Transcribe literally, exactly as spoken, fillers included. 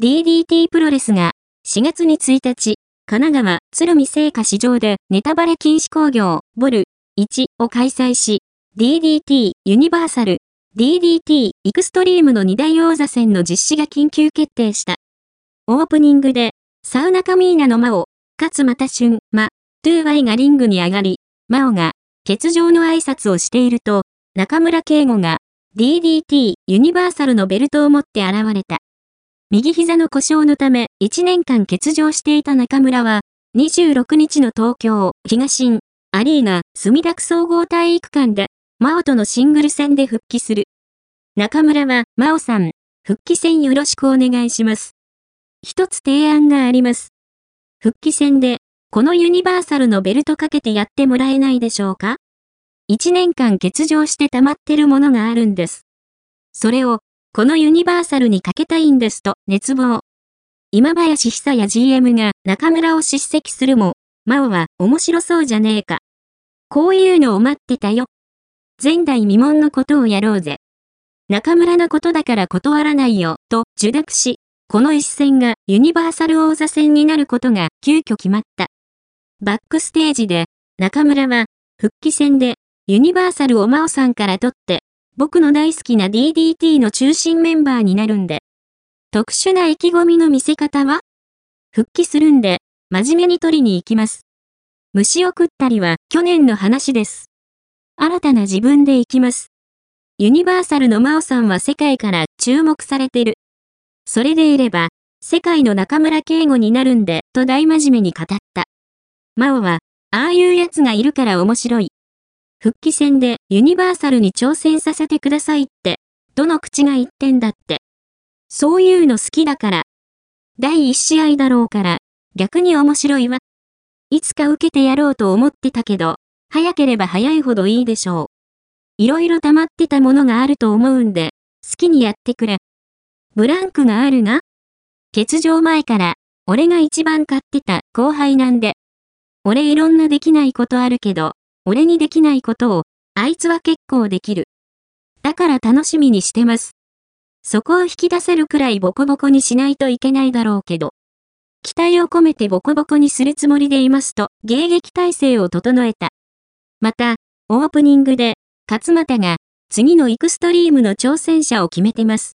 ディーディーティー プロレスがしがつについたち、神奈川鶴見製菓市場でネタバレ禁止興行ボルいちを開催し、ディーディーティー ユニバーサル、ディーディーティー エクストリームのに大王座戦の実施が緊急決定した。オープニングで、サウナカミーナのマオ、勝又俊、マ、トゥーワイがリングに上がり、マオが欠場の挨拶をしていると、中村圭吾が ディーディーティー ユニバーサルのベルトを持って現れた。右膝の故障のためいちねんかん欠場していた中村は、にじゅうろくにちの東京、東新、アリーナ、墨田区総合体育館で、マオとのシングル戦で復帰する。中村は、マオさん、復帰戦よろしくお願いします。一つ提案があります。復帰戦で、このユニバーサルのベルトかけてやってもらえないでしょうか？いちねんかん欠場して溜まってるものがあるんです。それを、このユニバーサルにかけたいんですと熱望。今林久也 ジーエム が中村を叱責するも、マオは面白そうじゃねえか。こういうのを待ってたよ。前代未聞のことをやろうぜ。中村のことだから断らないよ、と受諾し、この一戦がユニバーサル王座戦になることが急遽決まった。バックステージで、中村は、復帰戦で、ユニバーサルをマオさんから取って、僕の大好きな ディーディーティー の中心メンバーになるんで。特殊な意気込みの見せ方は？復帰するんで、真面目に取りに行きます。虫を食ったりは去年の話です。新たな自分で行きます。ユニバーサルのマオさんは世界から注目されてる。それでいれば、世界の中村圭吾になるんで、と大真面目に語った。マオは、ああいうやつがいるから面白い。復帰戦でユニバーサルに挑戦させてくださいって、どの口が言ってんだって。そういうの好きだから。第一試合だろうから、逆に面白いわ。いつか受けてやろうと思ってたけど、早ければ早いほどいいでしょう。いろいろ溜まってたものがあると思うんで、好きにやってくれ。ブランクがあるが？欠場前から、俺が一番買ってた後輩なんで。俺いろんなできないことあるけど、俺にできないことを、あいつは結構できる。だから楽しみにしてます。そこを引き出せるくらいボコボコにしないといけないだろうけど。期待を込めてボコボコにするつもりでいますと、迎撃態勢を整えた。また、オープニングで、勝又が、次のエクストリームの挑戦者を決めてます。